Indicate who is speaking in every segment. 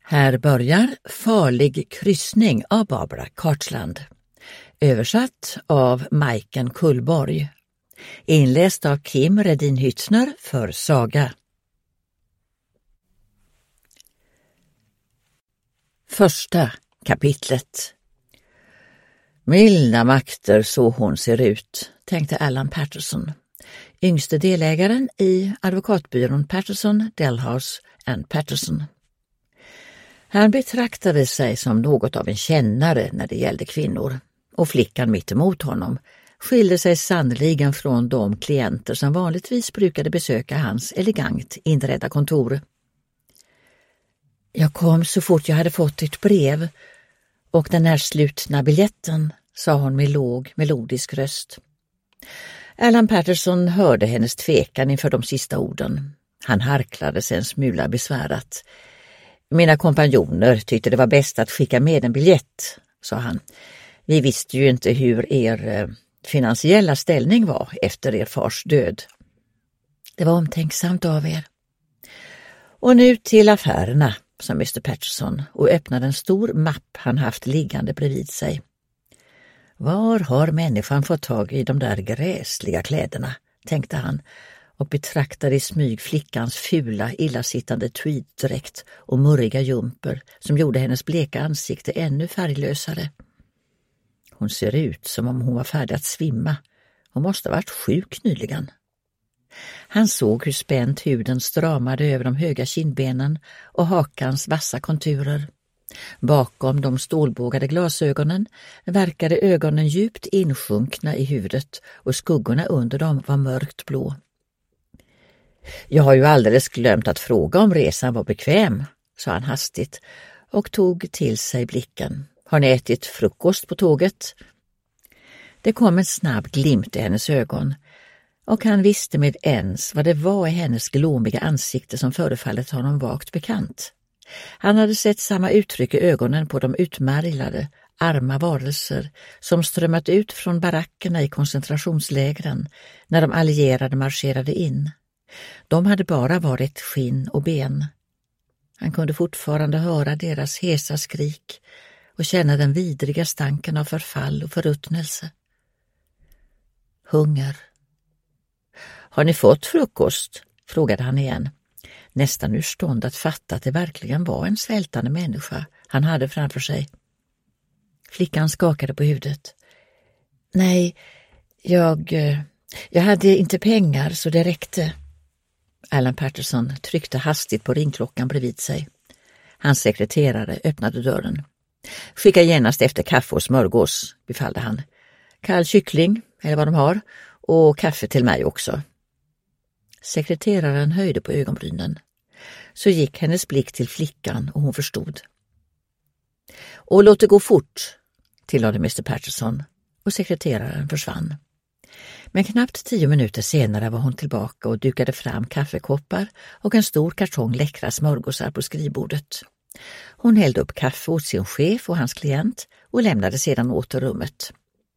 Speaker 1: Här börjar Farlig kryssning av Barbara Cartland. Översatt av Majken Kullborg. Inläst av Kim Redin Hytzner för Saga. Första kapitlet. Milda makter så hon ser ut, tänkte Alan Patterson, yngste delägaren i advokatbyrån Patterson, Delhouse and Patterson. Han betraktade sig som något av en kännare när det gällde kvinnor, och flickan mitt emot honom skilde sig sannoliken från de klienter som vanligtvis brukade besöka hans elegant inredda kontor. Jag kom så fort jag hade fått ett brev och den här slutna biljetten, sa hon med låg, melodisk röst. Alan Patterson hörde hennes tvekan inför de sista orden. Han harklade sig en smula besvärat. Mina kompanjoner tyckte det var bäst att skicka med en biljett, sa han. Vi visste ju inte hur er finansiella ställning var efter er fars död. Det var omtänksamt av er. Och nu till affärerna, sa Mr. Patterson och öppnade en stor mapp han haft liggande bredvid sig. Var har människan fått tag i de där gräsliga kläderna, tänkte han, och betraktade i smyg flickans fula, illasittande tweeddräkt och murriga jumper som gjorde hennes bleka ansikte ännu färglösare. Hon ser ut som om hon var färdig att svimma. Hon måste ha varit sjuk nyligen. Han såg hur spänt huden stramade över de höga kindbenen och hakans vassa konturer. Bakom de stålbågade glasögonen verkade ögonen djupt insjunkna i huvudet och skuggorna under dem var mörkt blå. Jag har ju alldeles glömt att fråga om resan var bekväm, sa han hastigt och tog till sig blicken. Har ni ätit frukost på tåget? Det kom en snabb glimt i hennes ögon och han visste med ens vad det var i hennes glåmiga ansikte som förefallet honom vagt bekant. Han hade sett samma uttryck i ögonen på de utmärglade, arma varelser som strömmat ut från barackerna i koncentrationslägren när de allierade marscherade in. De hade bara varit skinn och ben. Han kunde fortfarande höra deras hesa skrik och känna den vidriga stanken av förfall och förruttnelse. Hunger. Har ni fått frukost? Frågade han igen. Nästan ur stånd att fatta att det verkligen var en svältande människa han hade framför sig. Flickan skakade på huvudet. Nej, jag hade inte pengar så det räckte. Alan Patterson tryckte hastigt på ringklockan bredvid sig. Hans sekreterare öppnade dörren. Skicka genast efter kaffe och smörgås, befallde han. Kall kyckling, eller vad de har, och kaffe till mig också. Sekreteraren höjde på ögonbrynen. Så gick hennes blick till flickan och hon förstod. Och låt det gå fort, tillade Mr. Patterson, och sekreteraren försvann. Men knappt 10 minuter senare var hon tillbaka och dukade fram kaffekoppar och en stor kartong läckra smörgåsar på skrivbordet. Hon hällde upp kaffe åt sin chef och hans klient och lämnade sedan åter rummet.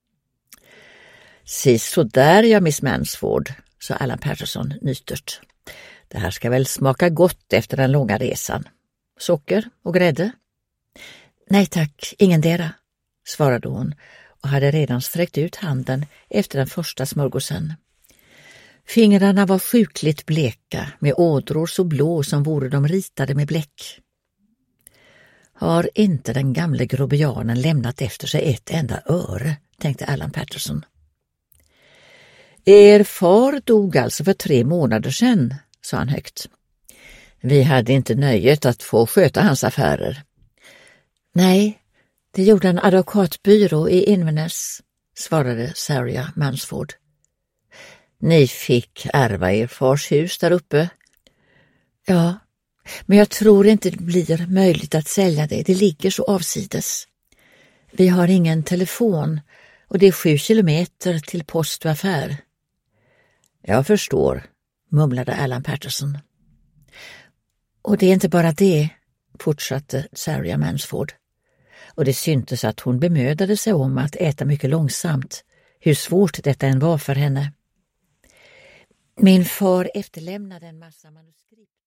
Speaker 1: Så där, ja, Miss Mansford, sa Alan Patterson nytert. Det här ska väl smaka gott efter den långa resan. Socker och grädde? Nej tack, ingendera, svarade hon och hade redan sträckt ut handen efter den första smörgåsen. Fingrarna var sjukligt bleka med ådror så blå som vore de ritade med bläck. Har inte den gamle grobianen lämnat efter sig ett enda öre, tänkte Alan Patterson. Er far dog alltså för 3 månader sedan, sa han högt. Vi hade inte nöjet att få sköta hans affärer. Nej, det gjorde en advokatbyrå i Inverness, svarade Sarah Mansford. Ni fick ärva er fars hus där uppe? Ja, men jag tror inte det blir möjligt att sälja det. Det ligger så avsides. Vi har ingen telefon och det är 7 kilometer till post och affär. Jag förstår, mumlade Alan Patterson. Och det är inte bara det, fortsatte Sarah Mansford. Och det syntes att hon bemödade sig om att äta mycket långsamt, hur svårt detta än var för henne. Min far efterlämnade en massa manuskript.